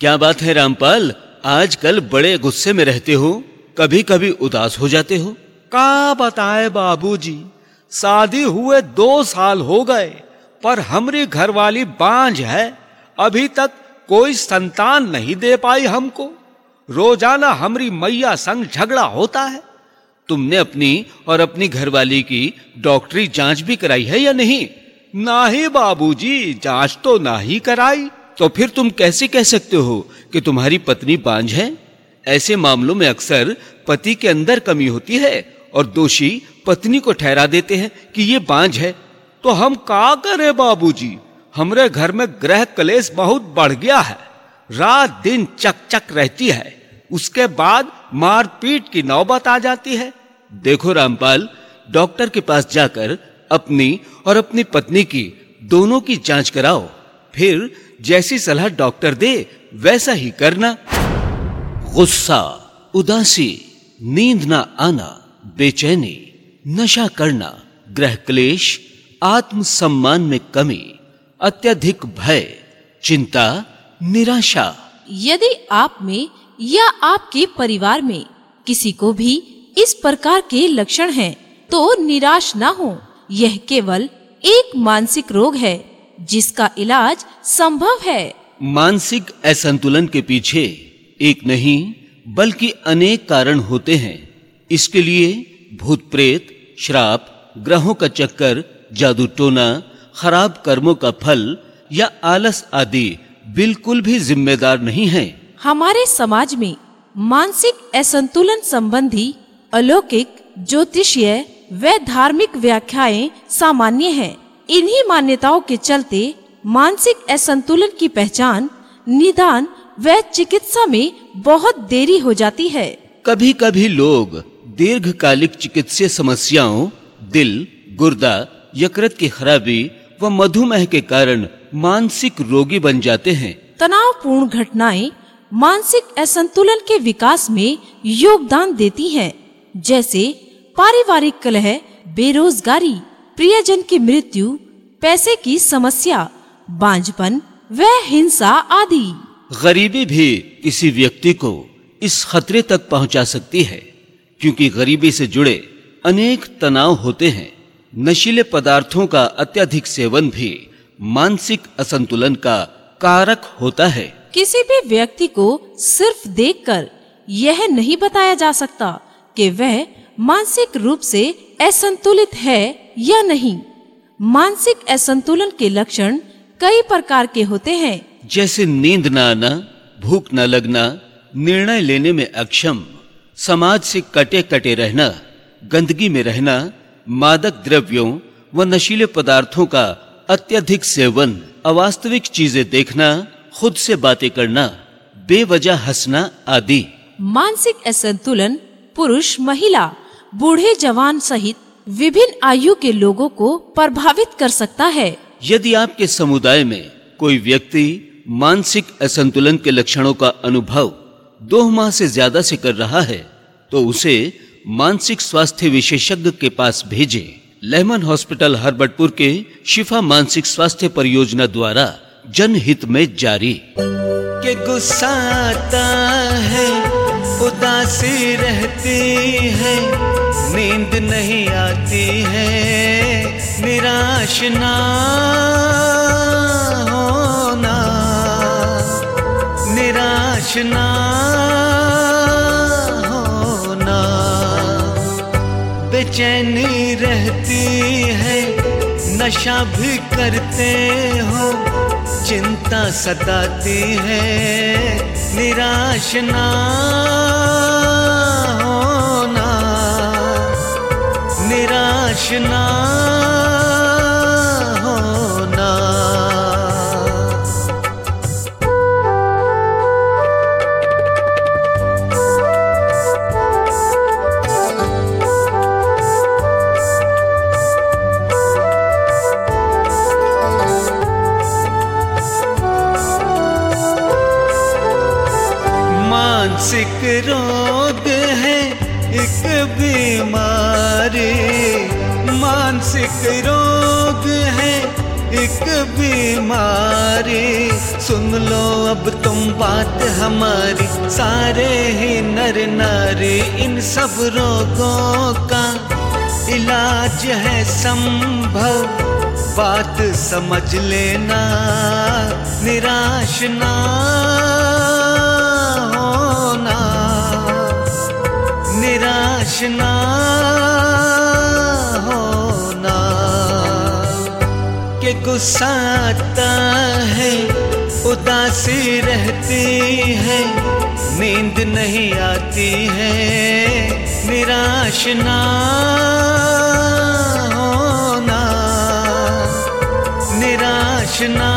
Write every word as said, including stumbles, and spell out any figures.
क्या बात है रामपाल, आजकल बड़े गुस्से में रहते हो, कभी कभी उदास हो जाते हो। का बताए बाबूजी, शादी हुए दो साल हो गए पर हमारी घरवाली बांझ है, अभी तक कोई संतान नहीं दे पाई हमको। रोजाना हमारी मैया संग झगड़ा होता है। तुमने अपनी और अपनी घरवाली की डॉक्टरी जांच भी कराई है या नहीं? नहीं बाबूजी, जांच तो नहीं कराई। तो फिर तुम कैसे कह सकते हो कि तुम्हारी पत्नी बांझ है? ऐसे मामलों में अक्सर पति के अंदर कमी होती है और दोषी पत्नी को ठहरा देते हैं कि ये बांझ है। तो हम क्या करें बाबूजी, हमरे घर में गृह कलेश बहुत बढ़ गया है। रात दिन चक चक रहती है, उसके बाद मारपीट की नौबत आ जाती है। देखो रामपाल, डॉक्टर के पास जाकर अपनी और अपनी पत्नी की दोनों की जांच कराओ, फिर जैसी सलाह डॉक्टर दे वैसा ही करना। गुस्सा, उदासी, नींद ना आना, बेचैनी, नशा करना, गृह क्लेश, आत्मसम्मान में कमी, अत्यधिक भय, चिंता, निराशा। यदि आप में या आपके परिवार में किसी को भी इस प्रकार के लक्षण हैं, तो निराश ना हो। यह केवल एक मानसिक रोग है जिसका इलाज संभव है। मानसिक असंतुलन के पीछे एक नहीं बल्कि अनेक कारण होते हैं। इसके लिए भूत प्रेत, श्राप, ग्रहों का चक्कर, जादू टोना, खराब कर्मों का फल या आलस आदि बिल्कुल भी जिम्मेदार नहीं है। हमारे समाज में मानसिक असंतुलन संबंधी अलौकिक, ज्योतिषीय व धार्मिक व्याख्याएं सामान्य हैं। इन्हीं मान्यताओं के चलते मानसिक असंतुलन की पहचान, निदान व चिकित्सा में बहुत देरी हो जाती है। कभी कभी लोग दीर्घकालिक चिकित्सीय समस्याओं, दिल, गुर्दा, यकृत की खराबी व मधुमेह के कारण मानसिक रोगी बन जाते हैं। तनावपूर्ण घटनाएं मानसिक असंतुलन के विकास में योगदान देती हैं, जैसे पारिवारिक कलह, बेरोजगारी, प्रियजन की मृत्यु, पैसे की समस्या, बांझपन व हिंसा आदि। गरीबी भी किसी व्यक्ति को इस खतरे तक पहुंचा सकती है, क्योंकि गरीबी से जुड़े अनेक तनाव होते हैं। नशीले पदार्थों का अत्यधिक सेवन भी मानसिक असंतुलन का कारक होता है। किसी भी व्यक्ति को सिर्फ देखकर यह नहीं बताया जा सकता कि वह मानसिक रूप से असंतुलित है या नहीं। मानसिक असंतुलन के लक्षण कई प्रकार के होते हैं, जैसे नींद न आना, भूख न लगना, निर्णय लेने में अक्षम, समाज से कटे कटे रहना, गंदगी में रहना, मादक द्रव्यों व नशीले पदार्थों का अत्यधिक सेवन, अवास्तविक चीजें देखना, खुद से बातें करना, बेवजह हंसना आदि। मानसिक असंतुलन पुरुष, महिला, बूढ़े, जवान सहित विभिन्न आयु के लोगों को प्रभावित कर सकता है। यदि आपके समुदाय में कोई व्यक्ति मानसिक असंतुलन के लक्षणों का अनुभव दो माह से ज्यादा से कर रहा है, तो उसे मानसिक स्वास्थ्य विशेषज्ञ के पास भेजें। लेमन हॉस्पिटल हरबटपुर के शिफा मानसिक स्वास्थ्य परियोजना द्वारा जनहित में जारी। कि गुस्सा आता है, उदासी रहती है, नींद नहीं आती है, निराश ना होना, निराश ना होना, बेचैनी रहती है, नशा भी करते हो, चिंता सताती है, निराश ना होना, निराश ना होना। मानसिक रोग है एक बीमारी, मानसिक रोग है एक बीमारी। सुन लो अब तुम बात हमारी, सारे ही नर नारी। इन सब रोगों का इलाज है संभव, बात समझ लेना। निराश ना होना, निराश ना होना। कि गुस्सा आता है, उदासी रहती है, नींद नहीं आती है। निराश ना होना, निराश ना